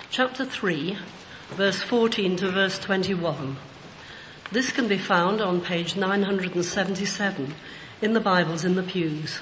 chapter 3, verse 14 to verse 21. This can be found on page 977 in the Bibles in the pews.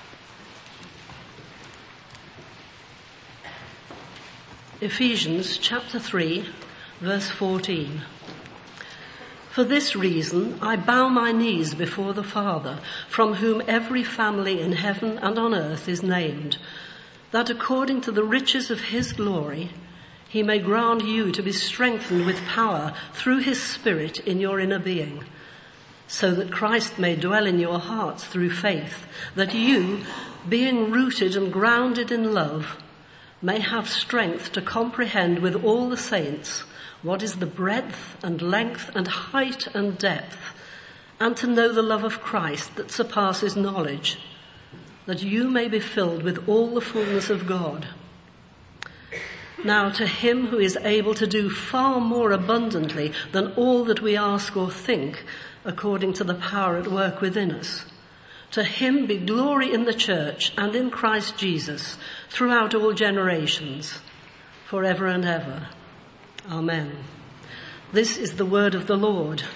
Ephesians chapter 3, verse 14. For this reason I bow my knees before the Father, from whom every family in heaven and on earth is named, that according to the riches of his glory he may grant you to be strengthened with power through his Spirit in your inner being, so that Christ may dwell in your hearts through faith, that you, being rooted and grounded in love, may have strength to comprehend with all the saints what is the breadth and length and height and depth, and to know the love of Christ that surpasses knowledge, that you may be filled with all the fullness of God. Now to him who is able to do far more abundantly than all that we ask or think, according to the power at work within us, to him be glory in the church and in Christ Jesus throughout all generations, forever and ever. Amen. This is the word of the Lord.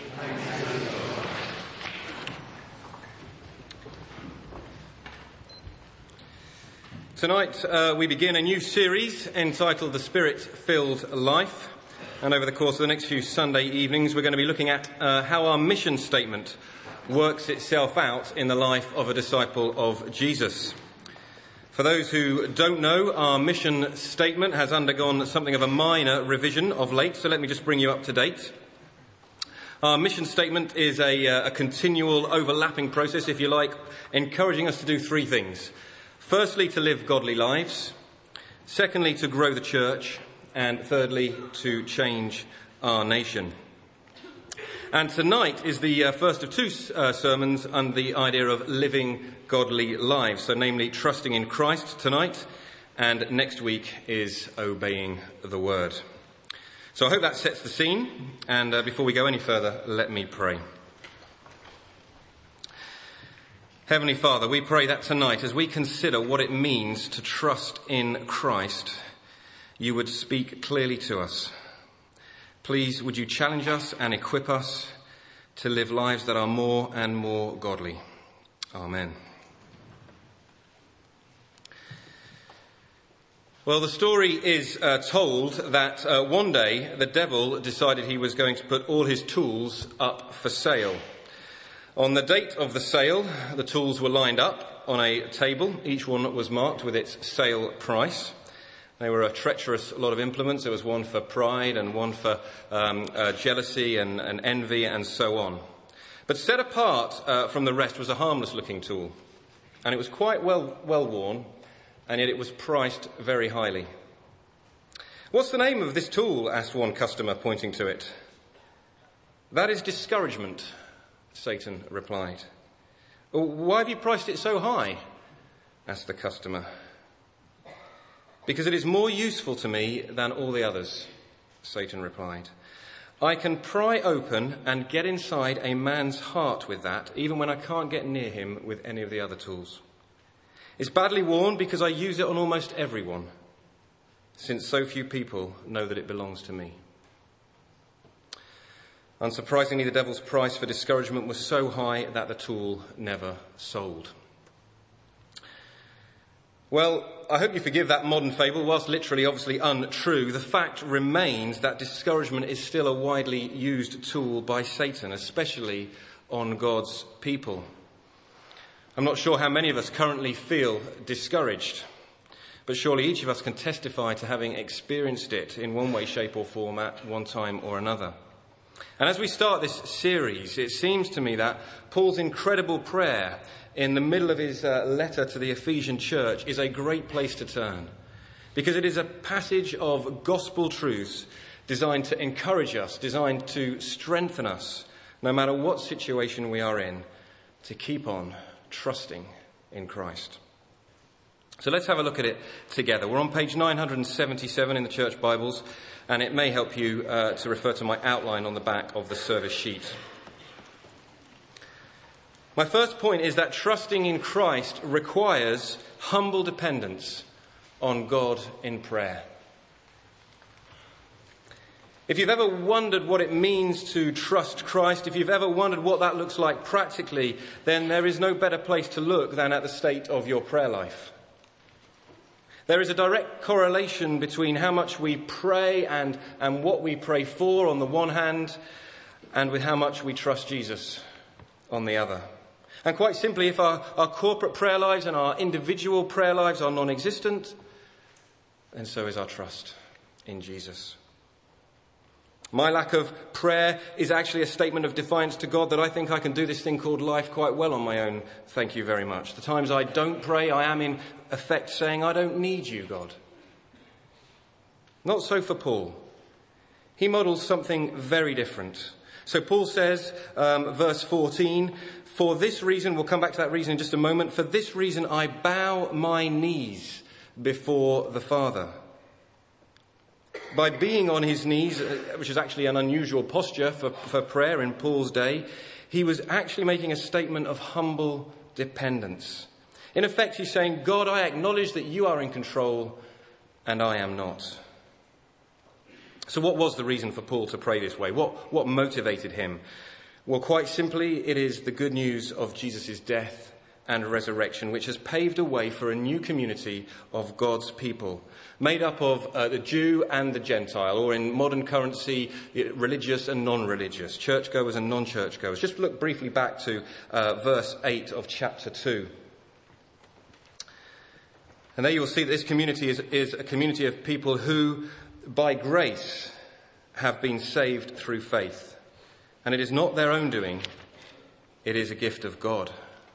Tonight we begin a new series entitled The Spirit-Filled Life. And over the course of the next few Sunday evenings we're going to be looking at how our mission statement works itself out in the life of a disciple of Jesus. For those who don't know, our mission statement has undergone something of a minor revision of late, so let me just bring you up to date. Our mission statement is a continual overlapping process, if you like, encouraging us to do three things. Firstly, to live godly lives. Secondly, to grow the church. And thirdly, to change our nation. And tonight is the first of two sermons under the idea of living godly lives. So namely, trusting in Christ tonight, and next week is obeying the word. So I hope that sets the scene. And before we go any further, let me pray. Heavenly Father, we pray that tonight, as we consider what it means to trust in Christ, you would speak clearly to us. Please, would you challenge us and equip us to live lives that are more and more godly. Amen. Well, the story is told that one day the devil decided he was going to put all his tools up for sale. On the date of the sale, the tools were lined up on a table. Each one was marked with its sale price. They were a treacherous lot of implements. There was one for pride and one for jealousy and envy and so on. But set apart from the rest was a harmless-looking tool. And it was quite well worn, and yet it was priced very highly. "What's the name of this tool?" asked one customer, pointing to it. "That is discouragement," Satan replied. "Why have you priced it so high?" asked the customer. "Because it is more useful to me than all the others," Satan replied. "I can pry open and get inside a man's heart with that, even when I can't get near him with any of the other tools. It's badly worn because I use it on almost everyone, since so few people know that it belongs to me." Unsurprisingly, the devil's price for discouragement was so high that the tool never sold. Well, I hope you forgive that modern fable. Whilst literally obviously untrue, the fact remains that discouragement is still a widely used tool by Satan, especially on God's people. I'm not sure how many of us currently feel discouraged, but surely each of us can testify to having experienced it in one way, shape or form at one time or another. And as we start this series, it seems to me that Paul's incredible prayer in the middle of his letter to the Ephesian church is a great place to turn, because it is a passage of gospel truths designed to encourage us, designed to strengthen us, no matter what situation we are in, to keep on trusting in Christ. So let's have a look at it together. We're on page 977 in the church Bibles, and it may help you to refer to my outline on the back of the service sheet. My first point is that trusting in Christ requires humble dependence on God in prayer. If you've ever wondered what it means to trust Christ, if you've ever wondered what that looks like practically, then there is no better place to look than at the state of your prayer life. There is a direct correlation between how much we pray and what we pray for on the one hand, and with how much we trust Jesus on the other. And quite simply, if our corporate prayer lives and our individual prayer lives are non-existent, then so is our trust in Jesus. My lack of prayer is actually a statement of defiance to God that I think I can do this thing called life quite well on my own. Thank you very much. The times I don't pray, I am in effect saying, I don't need you, God. Not so for Paul. He models something very different. So Paul says, verse 14, for this reason, we'll come back to that reason in just a moment, for this reason I bow my knees before the Father. By being on his knees, which is actually an unusual posture for prayer in Paul's day, he was actually making a statement of humble dependence. In effect, he's saying, God, I acknowledge that you are in control and I am not. So what was the reason for Paul to pray this way? What motivated him? Well, quite simply, it is the good news of Jesus' death and resurrection, which has paved a way for a new community of God's people, made up of the Jew and the Gentile, or in modern currency, religious and non-religious, churchgoers and non-churchgoers. Just look briefly back to verse 8 of chapter 2. And there you will see that this community is a community of people who, by grace, have been saved through faith. And it is not their own doing, it is a gift of God.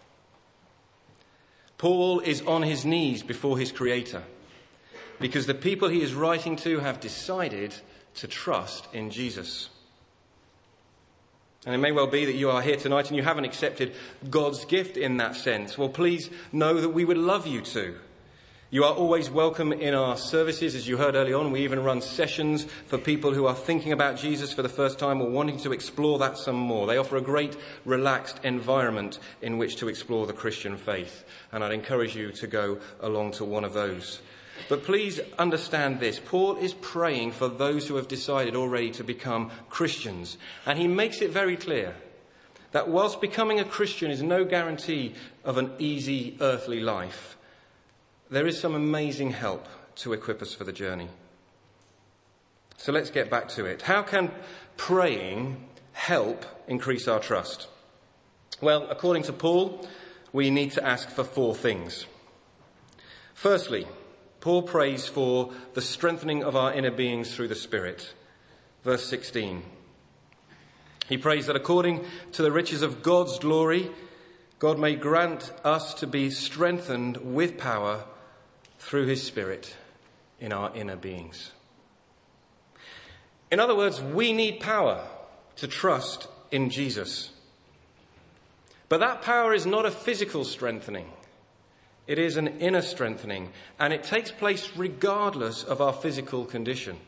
Paul is on his knees before his Creator because the people he is writing to have decided to trust in Jesus. And it may well be that you are here tonight and you haven't accepted God's gift in that sense. Well, please know that we would love you to. You are always welcome in our services. As you heard early on, we even run sessions for people who are thinking about Jesus for the first time or wanting to explore that some more. They offer a great, relaxed environment in which to explore the Christian faith. And I'd encourage you to go along to one of those. But please understand this. Paul is praying for those who have decided already to become Christians. And he makes it very clear that whilst becoming a Christian is no guarantee of an easy earthly life, there is some amazing help to equip us for the journey. So let's get back to it. How can praying help increase our trust? Well, according to Paul, we need to ask for 4 things. Firstly, Paul prays for the strengthening of our inner beings through the Spirit. Verse 16. He prays that according to the riches of God's glory, God may grant us to be strengthened with power through his Spirit in our inner beings. In other words, we need power to trust in Jesus. But that power is not a physical strengthening. It is an inner strengthening, and it takes place regardless of our physical condition.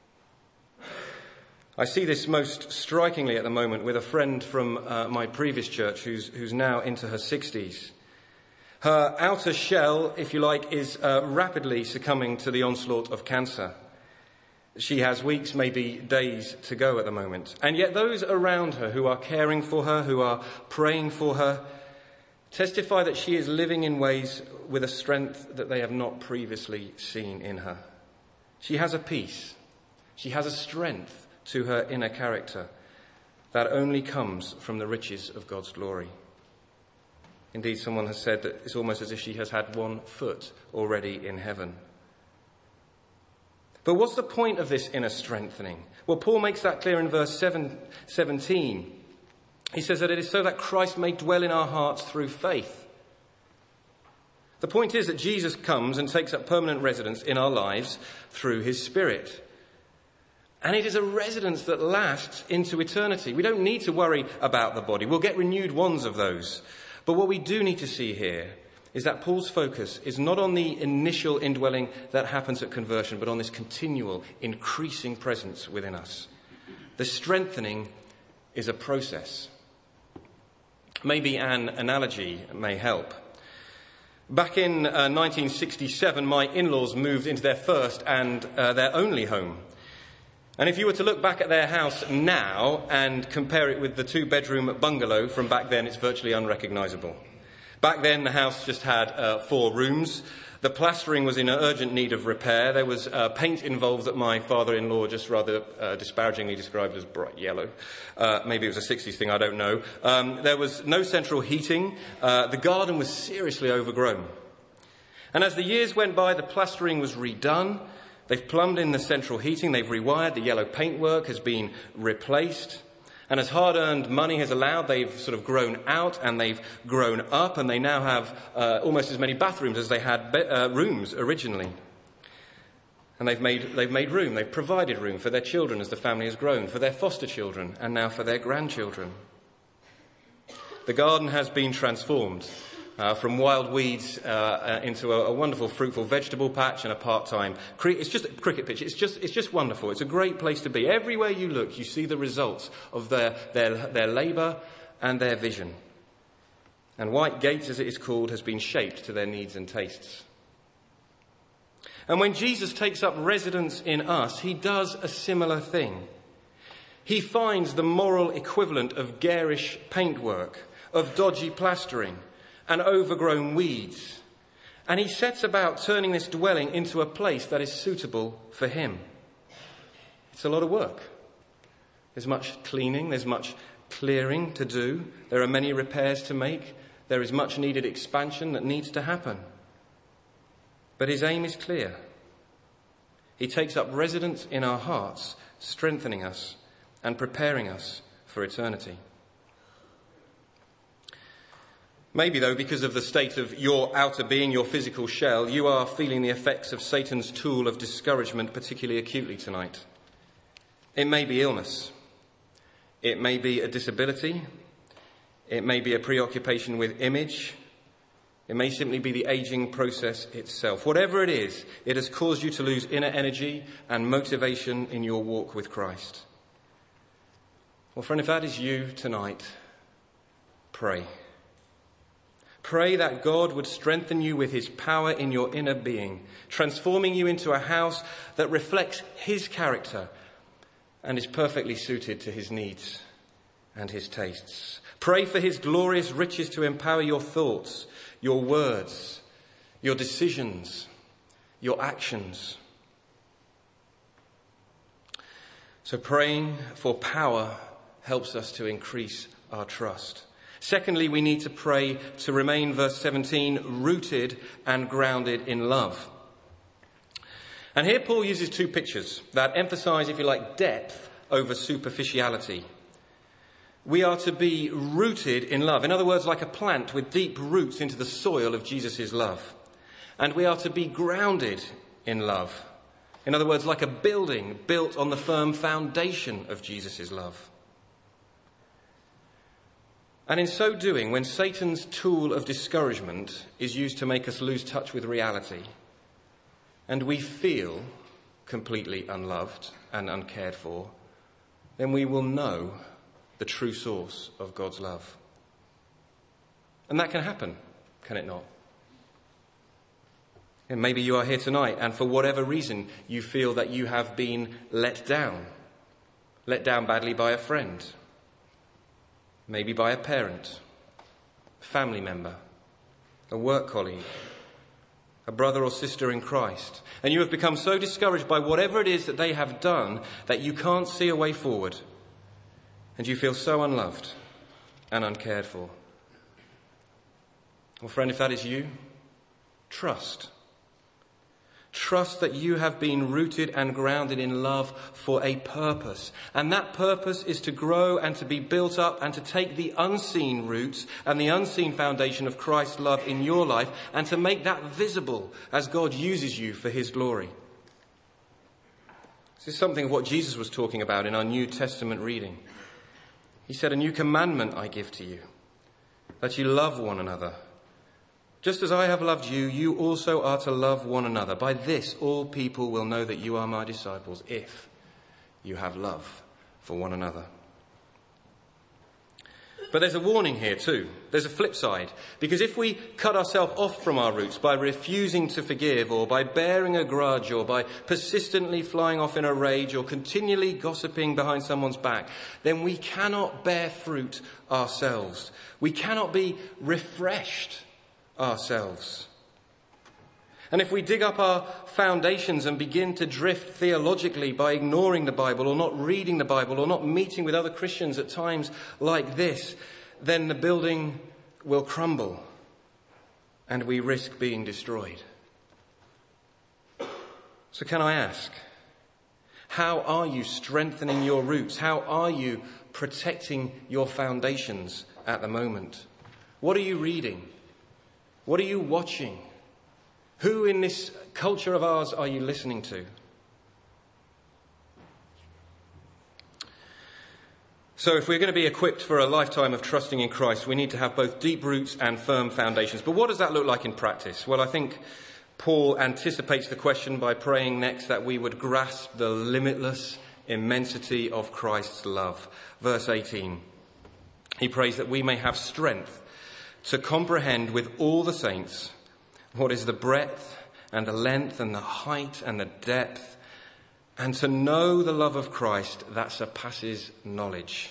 I see this most strikingly at the moment with a friend from my previous church who's now into her 60s. Her outer shell, if you like, is rapidly succumbing to the onslaught of cancer. She has weeks, maybe days to go at the moment. And yet those around her who are caring for her, who are praying for her, testify that she is living in ways with a strength that they have not previously seen in her. She has a peace. She has a strength to her inner character that only comes from the riches of God's glory. Indeed, someone has said that it's almost as if she has had one foot already in heaven. But what's the point of this inner strengthening? Well, Paul makes that clear in verse 17. He says that it is so that Christ may dwell in our hearts through faith. The point is that Jesus comes and takes up permanent residence in our lives through his Spirit. And it is a residence that lasts into eternity. We don't need to worry about the body. We'll get renewed ones of those. But what we do need to see here is that Paul's focus is not on the initial indwelling that happens at conversion, but on this continual, increasing presence within us. The strengthening is a process. Maybe an analogy may help. Back in 1967, my in-laws moved into their first and their only home. And if you were to look back at their house now and compare it with the 2-bedroom bungalow from back then, it's virtually unrecognisable. Back then, the house just had 4 rooms. The plastering was in urgent need of repair. There was paint involved that my father-in-law just rather disparagingly described as bright yellow. Maybe it was a 60s thing, I don't know. There was no central heating. The garden was seriously overgrown. And as the years went by, the plastering was redone. They've plumbed in the central heating. They've rewired. The yellow paintwork has been replaced. And as hard-earned money has allowed, they've sort of grown out and they've grown up, and they now have almost as many bathrooms as they had rooms originally. And they've made room. They've provided room for their children as the family has grown, for their foster children, and now for their grandchildren. The garden has been transformed from wild weeds into a wonderful, fruitful vegetable patch and a part-time. It's just a cricket pitch. It's just wonderful. It's a great place to be. Everywhere you look, you see the results of their labour and their vision. And White Gates, as it is called, has been shaped to their needs and tastes. And when Jesus takes up residence in us, he does a similar thing. He finds the moral equivalent of garish paintwork, of dodgy plastering, and overgrown weeds. And he sets about turning this dwelling into a place that is suitable for him. It's a lot of work. There's much cleaning, there's much clearing to do. There are many repairs to make. There is much needed expansion that needs to happen. But his aim is clear. He takes up residence in our hearts, strengthening us and preparing us for eternity. Maybe, though, because of the state of your outer being, your physical shell, you are feeling the effects of Satan's tool of discouragement particularly acutely tonight. It may be illness. It may be a disability. It may be a preoccupation with image. It may simply be the aging process itself. Whatever it is, it has caused you to lose inner energy and motivation in your walk with Christ. Well, friend, if that is you tonight, pray. Pray that God would strengthen you with his power in your inner being, transforming you into a house that reflects his character and is perfectly suited to his needs and his tastes. Pray for his glorious riches to empower your thoughts, your words, your decisions, your actions. So praying for power helps us to increase our trust. Secondly, we need to pray to remain, verse 17, rooted and grounded in love. And here Paul uses 2 pictures that emphasize, if you like, depth over superficiality. We are to be rooted in love. In other words, like a plant with deep roots into the soil of Jesus' love. And we are to be grounded in love. In other words, like a building built on the firm foundation of Jesus' love. And in so doing, when Satan's tool of discouragement is used to make us lose touch with reality, and we feel completely unloved and uncared for, then we will know the true source of God's love. And that can happen, can it not? And maybe you are here tonight, and for whatever reason, you feel that you have been let down badly by a friend, maybe by a parent, a family member, a work colleague, a brother or sister in Christ. And you have become so discouraged by whatever it is that they have done that you can't see a way forward. And you feel so unloved and uncared for. Well, friend, if that is you, trust. Trust that you have been rooted and grounded in love for a purpose. And that purpose is to grow and to be built up and to take the unseen roots and the unseen foundation of Christ's love in your life and to make that visible as God uses you for his glory. This is something of what Jesus was talking about in our New Testament reading. He said, "A new commandment I give to you, that you love one another. Just as I have loved you, you also are to love one another. By this, all people will know that you are my disciples, if you have love for one another." But there's a warning here too. There's a flip side. Because if we cut ourselves off from our roots by refusing to forgive, or by bearing a grudge, or by persistently flying off in a rage, or continually gossiping behind someone's back, then we cannot bear fruit ourselves. We cannot be refreshed ourselves. And if we dig up our foundations and begin to drift theologically by ignoring the Bible, or not reading the Bible, or not meeting with other Christians at times like this, then the building will crumble and we risk being destroyed. So can I ask, how are you strengthening your roots? How are you protecting your foundations at the moment? What are you reading? What are you watching? Who in this culture of ours are you listening to? So if we're going to be equipped for a lifetime of trusting in Christ, we need to have both deep roots and firm foundations. But what does that look like in practice? Well, I think Paul anticipates the question by praying next that we would grasp the limitless immensity of Christ's love. Verse 18, he prays that we may have strength to comprehend with all the saints what is the breadth and the length and the height and the depth, and to know the love of Christ that surpasses knowledge.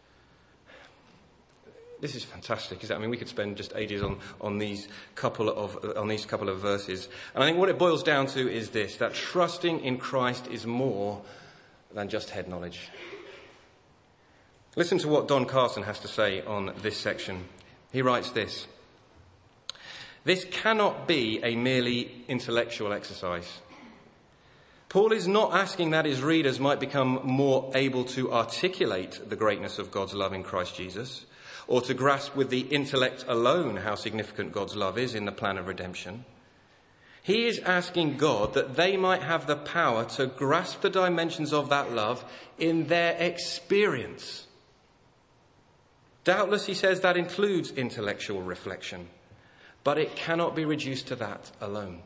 This is fantastic, isn't it? I mean, we could spend just ages on these couple of verses. And I think what it boils down to is this, that trusting in Christ is more than just head knowledge. Listen to what Don Carson has to say on this section. He writes this: this cannot be a merely intellectual exercise. Paul is not asking that his readers might become more able to articulate the greatness of God's love in Christ Jesus, or to grasp with the intellect alone how significant God's love is in the plan of redemption. He is asking God that they might have the power to grasp the dimensions of that love in their experience. Doubtless, he says, that includes intellectual reflection. But it cannot be reduced to that alone.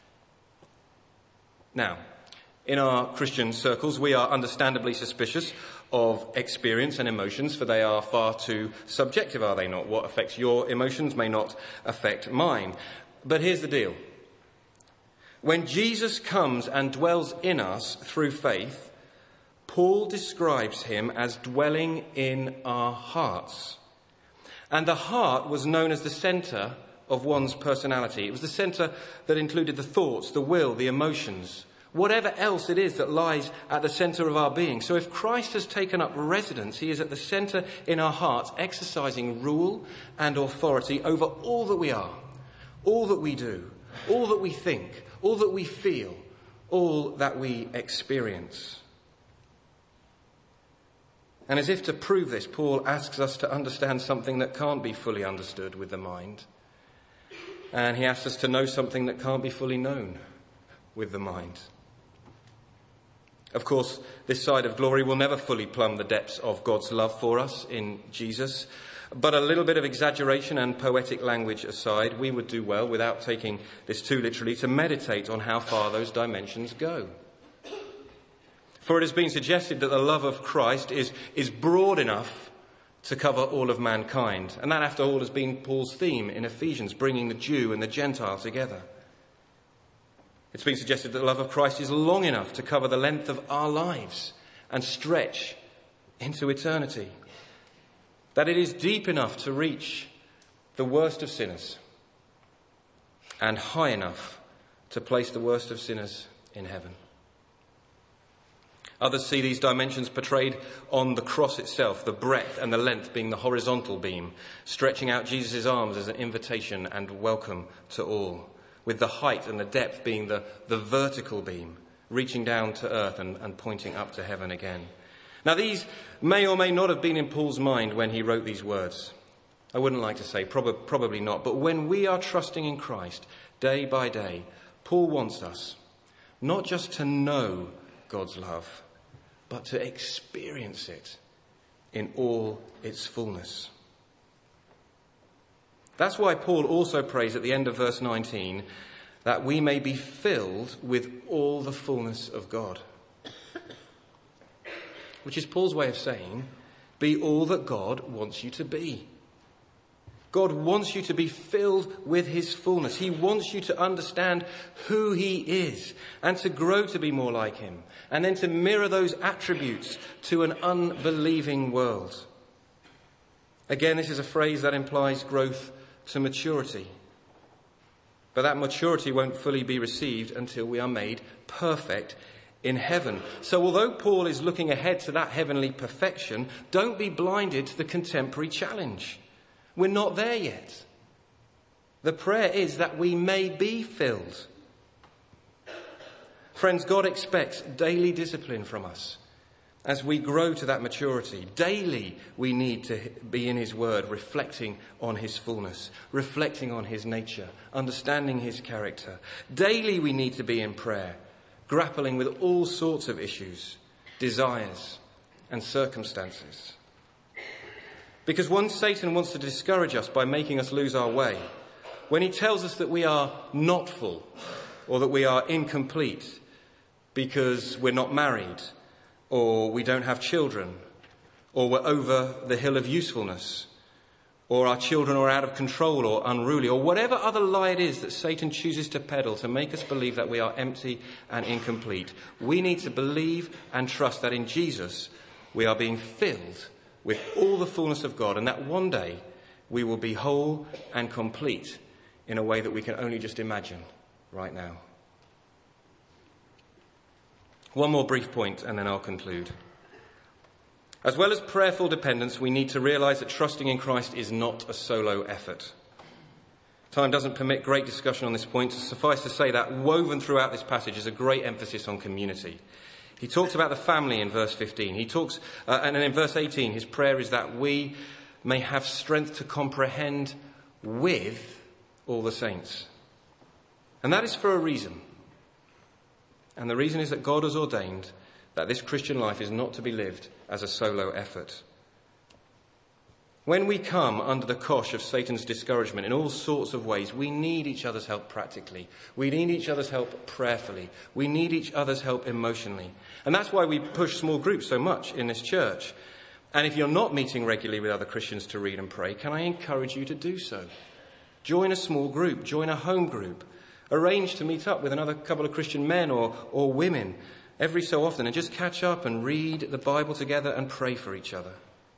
Now, in our Christian circles, we are understandably suspicious of experience and emotions, for they are far too subjective, are they not? What affects your emotions may not affect mine. But here's the deal. When Jesus comes and dwells in us through faith, Paul describes him as dwelling in our hearts. And the heart was known as the centre of one's personality. It was the centre that included the thoughts, the will, the emotions, whatever else it is that lies at the centre of our being. So if Christ has taken up residence, he is at the centre in our hearts, exercising rule and authority over all that we are, all that we do, all that we think, all that we feel, all that we experience. And as if to prove this, Paul asks us to understand something that can't be fully understood with the mind. And he asks us to know something that can't be fully known with the mind. Of course, this side of glory will never fully plumb the depths of God's love for us in Jesus. But a little bit of exaggeration and poetic language aside, we would do well, without taking this too literally, to meditate on how far those dimensions go. For it has been suggested that the love of Christ is broad enough to cover all of mankind. And that, after all, has been Paul's theme in Ephesians, bringing the Jew and the Gentile together. It's been suggested that the love of Christ is long enough to cover the length of our lives and stretch into eternity. That it is deep enough to reach the worst of sinners and high enough to place the worst of sinners in heaven. Others see these dimensions portrayed on the cross itself, the breadth and the length being the horizontal beam, stretching out Jesus' arms as an invitation and welcome to all, with the height and the depth being the vertical beam, reaching down to earth and pointing up to heaven again. Now, these may or may not have been in Paul's mind when he wrote these words. I wouldn't like to say, probably not. But when we are trusting in Christ day by day, Paul wants us not just to know God's love, but to experience it in all its fullness. That's why Paul also prays at the end of verse 19 that we may be filled with all the fullness of God. Which is Paul's way of saying Be all that God wants you to be. God wants you to be filled with his fullness. He wants you to understand who he is and to grow to be more like him, and then to mirror those attributes to an unbelieving world. Again, this is a phrase that implies growth to maturity. But that maturity won't fully be received until we are made perfect in heaven. So although Paul is looking ahead to that heavenly perfection, don't be blinded to the contemporary challenge. We're not there yet. The prayer is that we may be filled. Friends, God expects daily discipline from us as we grow to that maturity. Daily we need to be in his word, reflecting on his fullness, reflecting on his nature, understanding his character. Daily we need to be in prayer, grappling with all sorts of issues, desires and circumstances. Because once Satan wants to discourage us by making us lose our way, when he tells us that we are not full or that we are incomplete because we're not married or we don't have children or we're over the hill of usefulness or our children are out of control or unruly or whatever other lie it is that Satan chooses to peddle to make us believe that we are empty and incomplete, we need to believe and trust that in Jesus we are being filled with all the fullness of God, and that one day we will be whole and complete in a way that we can only just imagine right now. One more brief point and then I'll conclude. As well as prayerful dependence, we need to realise that trusting in Christ is not a solo effort. Time doesn't permit great discussion on this point. Suffice to say that woven throughout this passage is a great emphasis on community. He talks about the family in verse 15. He talks, and then in verse 18, his prayer is that we may have strength to comprehend with all the saints. And that is for a reason. And the reason is that God has ordained that this Christian life is not to be lived as a solo effort. When we come under the cosh of Satan's discouragement in all sorts of ways, we need each other's help practically. We need each other's help prayerfully. We need each other's help emotionally. And that's why we push small groups so much in this church. And if you're not meeting regularly with other Christians to read and pray, can I encourage you to do so? Join a small group, join a home group. Arrange to meet up with another couple of Christian men or women every so often and just catch up and read the Bible together and pray for each other.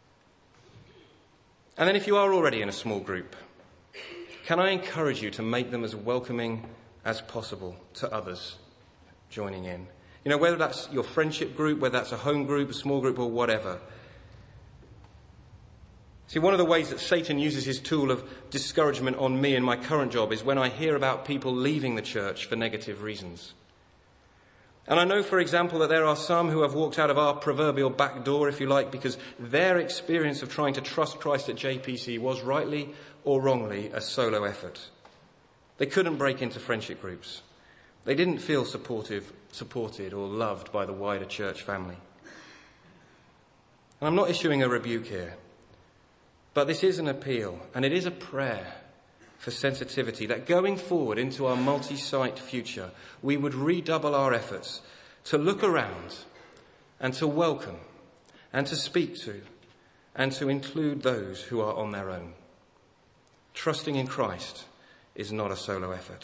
And then if you are already in a small group, can I encourage you to make them as welcoming as possible to others joining in? You know, whether that's your friendship group, whether that's a home group, a small group, or whatever. See, one of the ways that Satan uses his tool of discouragement on me in my current job is when I hear about people leaving the church for negative reasons. And I know, for example, that there are some who have walked out of our proverbial back door, if you like, because their experience of trying to trust Christ at JPC was, rightly or wrongly, a solo effort. They couldn't break into friendship groups. They didn't feel supported or loved by the wider church family. And I'm not issuing a rebuke here, but this is an appeal, and it is a prayer for sensitivity, that going forward into our multi-site future, we would redouble our efforts to look around and to welcome and to speak to and to include those who are on their own. Trusting in Christ is not a solo effort.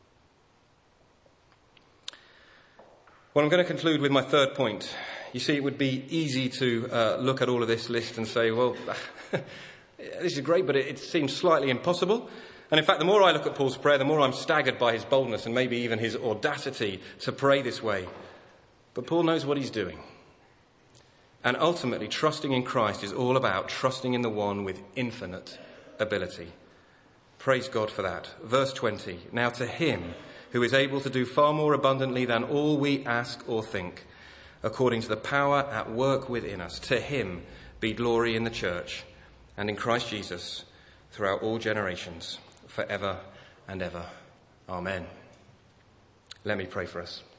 Well, I'm going to conclude with my third point. You see, it would be easy to look at all of this list and say, well, this is great, but it seems slightly impossible. And in fact, the more I look at Paul's prayer, the more I'm staggered by his boldness and maybe even his audacity to pray this way. But Paul knows what he's doing. And ultimately, trusting in Christ is all about trusting in the one with infinite ability. Praise God for that. Verse 20, now to him who is able to do far more abundantly than all we ask or think, according to the power at work within us, to him be glory in the church and in Christ Jesus throughout all generations, forever and ever. Amen. Let me pray for us.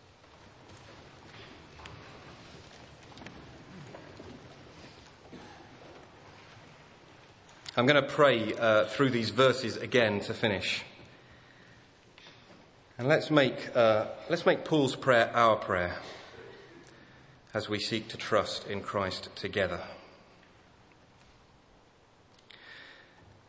I'm going to pray through these verses again to finish. And let's make Paul's prayer our prayer as we seek to trust in Christ together.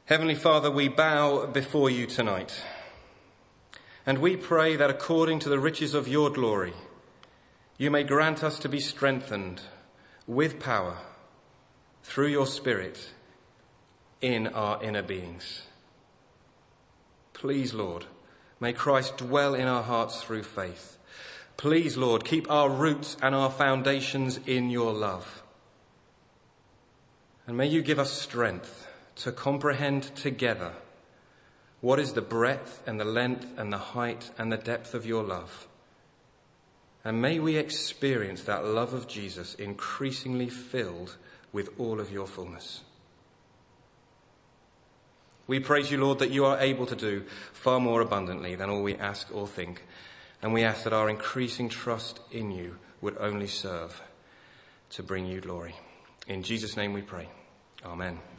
Heavenly Father, we bow before you tonight, and we pray that according to the riches of your glory, you may grant us to be strengthened with power through your Spirit in our inner beings. Please, Lord, may Christ dwell in our hearts through faith. Please, Lord, keep our roots and our foundations in your love. And may you give us strength to comprehend together what is the breadth and the length and the height and the depth of your love. And may we experience that love of Jesus increasingly filled with all of your fullness. We praise you, Lord, that you are able to do far more abundantly than all we ask or think. And we ask that our increasing trust in you would only serve to bring you glory. In Jesus' name we pray. Amen.